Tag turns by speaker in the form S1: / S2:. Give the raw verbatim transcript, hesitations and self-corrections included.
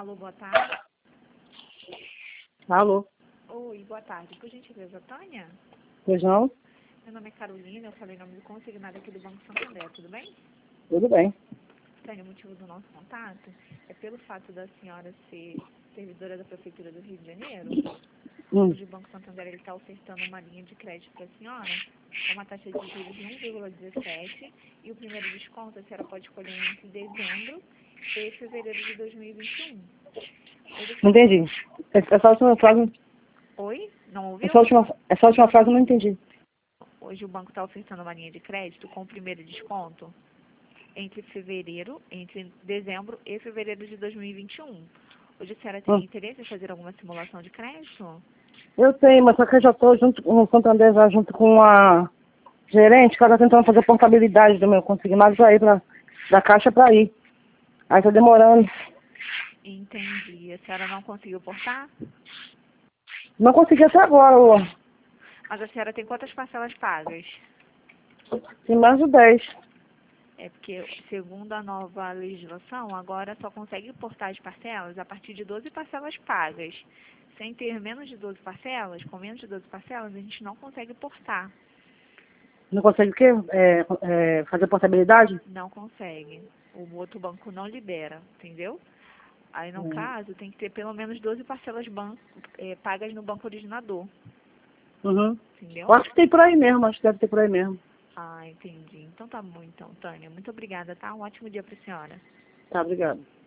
S1: Alô, boa tarde.
S2: Alô?
S1: Oi, boa tarde. Por gentileza, Tânia?
S2: Pois não?
S1: Meu nome é Carolina, eu falei em nome do consignado aqui do Banco Santander, tudo bem?
S2: Tudo bem.
S1: Tânia, o motivo do nosso contato é pelo fato da senhora ser servidora da Prefeitura do Rio de Janeiro.
S2: Hum.
S1: Hoje o Banco Santander está ofertando uma linha de crédito para a senhora, com uma taxa de juros de um vírgula dezessete, e o primeiro desconto a senhora pode escolher entre dezembro e fevereiro de dois mil e vinte e um. Hoje a
S2: Não
S1: senhora...
S2: entendi. Essa última frase,
S1: Oi? Não ouviu?
S2: essa última, essa última frase eu não entendi.
S1: Hoje o banco está ofertando uma linha de crédito com o primeiro desconto entre fevereiro, entre dezembro e fevereiro de dois mil e vinte e um. Hoje a senhora tem
S2: Hum.
S1: interesse em fazer alguma simulação de crédito?
S2: Eu tenho, mas só que eu já estou junto com o Santander, já junto com a gerente, que ela está tentando fazer portabilidade do meu consignado para ir pra, da caixa para ir. Aí está demorando.
S1: Entendi. A senhora não conseguiu portar?
S2: Não consegui até agora, ô.
S1: Mas a senhora tem quantas parcelas pagas?
S2: Tem mais de dez.
S1: É porque, segundo a nova legislação, agora só consegue portar as parcelas a partir de doze parcelas pagas. Sem ter menos de doze parcelas, com menos de doze parcelas, a gente não consegue portar.
S2: Não consegue o quê? É, é, fazer portabilidade?
S1: Não consegue. O outro banco não libera, entendeu? Aí, no
S2: Hum.
S1: caso, tem que ter pelo menos doze parcelas ban é, pagas no banco originador,
S2: Uhum.
S1: entendeu?
S2: Eu acho que tem por aí mesmo, acho que deve ter por aí mesmo.
S1: Ah, entendi. Então tá bom, então, Tânia. Muito obrigada, tá? Um ótimo dia pra senhora.
S2: Tá, obrigado.